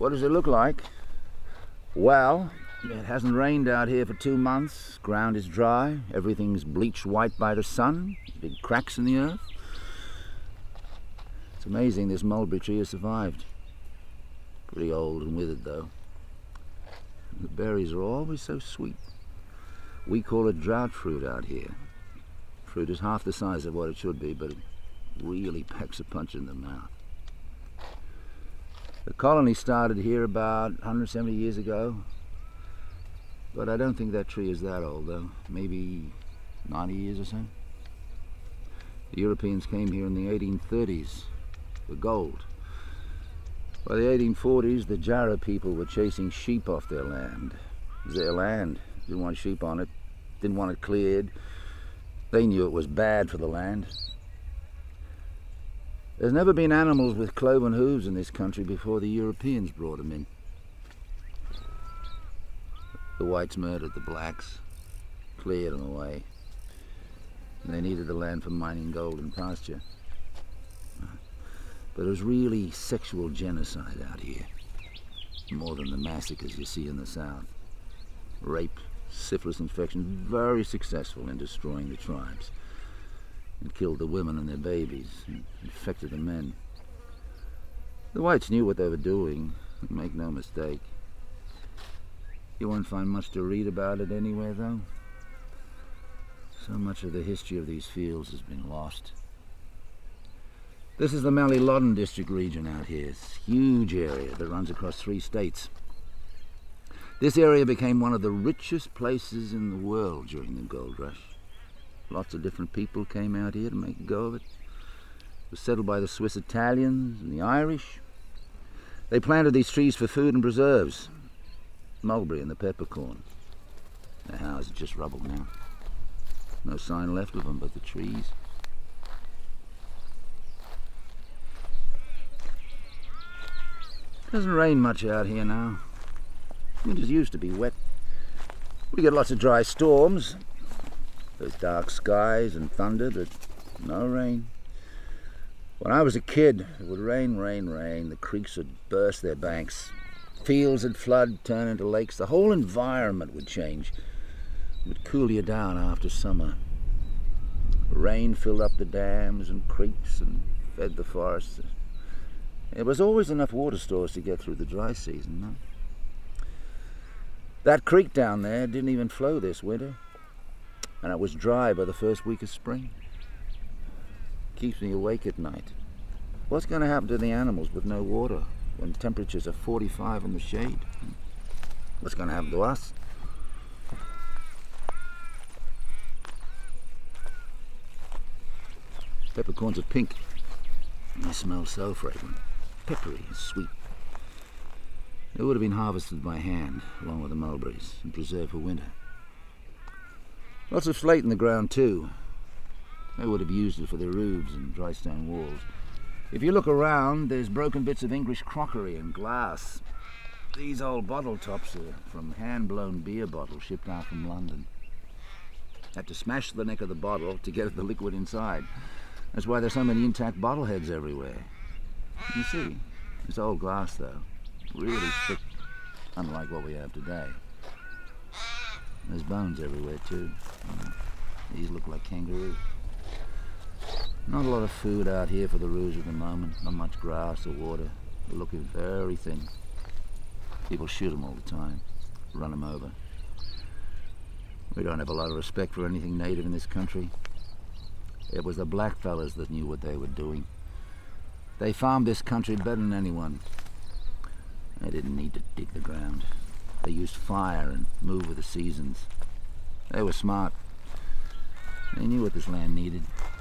What does it look like? Well, it hasn't rained out here for 2 months. Ground is dry. Everything's bleached white by the sun. Big cracks in the earth. It's amazing this mulberry tree has survived. Pretty old and withered, though. The berries are always so sweet. We call it drought fruit out here. Fruit is half the size of what it should be, but it really packs a punch in the mouth. The colony started here about 170 years ago, but I don't think that tree is that old, though. Maybe 90 years or so. The Europeans came here in the 1830s for gold. By the 1840s, the Jarrah people were chasing sheep off their land. It was their land. Didn't want sheep on it. Didn't want it cleared. They knew it was bad for the land. There's never been animals with cloven hooves in this country before the Europeans brought them in. The whites murdered the blacks, cleared them away. And they needed the land for mining gold and pasture. But it was really sexual genocide out here, more than the massacres you see in the South. Rape, syphilis infection, very successful in destroying the tribes. It killed the women and their babies, and infected the men. The whites knew what they were doing, make no mistake. You won't find much to read about it anywhere, though. So much of the history of these fields has been lost. This is the Mallee Loddon district region out here. It's a huge area that runs across 3 states. This area became one of the richest places in the world during the gold rush. Lots of different people came out here to make a go of it. It was settled by the Swiss Italians and the Irish. They planted these trees for food and preserves. Mulberry and the peppercorn. The houses are just rubble now. No sign left of them but the trees. It doesn't rain much out here now. Winters used to be wet. We get lots of dry storms. There's dark skies and thunder, but no rain. When I was a kid, it would rain, rain, rain. The creeks would burst their banks. Fields would flood, turn into lakes. The whole environment would change. It would cool you down after summer. Rain filled up the dams and creeks and fed the forests. There was always enough water stores to get through the dry season, no? That creek down there didn't even flow this winter, and it was dry by the first week of spring. Keeps me awake at night. What's going to happen to the animals with no water when temperatures are 45 in the shade? What's going to happen to us? Peppercorns are pink. They smell so fragrant. Peppery and sweet. They would have been harvested by hand, along with the mulberries, and preserved for winter. Lots of slate in the ground too. They would have used it for their roofs and dry stone walls. If you look around, there's broken bits of English crockery and glass. These old bottle tops are from hand-blown beer bottles shipped out from London. Had to smash the neck of the bottle to get at the liquid inside. That's why there's so many intact bottle heads everywhere. You see, it's old glass though, really thick, unlike what we have today. There's bones everywhere too. These look like kangaroo. Not a lot of food out here for the roos at the moment, not much grass or water. They're looking very thin. People shoot them all the time, run them over. We don't have a lot of respect for anything native in this country. It was the black fellas that knew what they were doing. They farmed this country better than anyone. They didn't need to dig the ground. They used fire and moved with the seasons. They were smart. They knew what this land needed.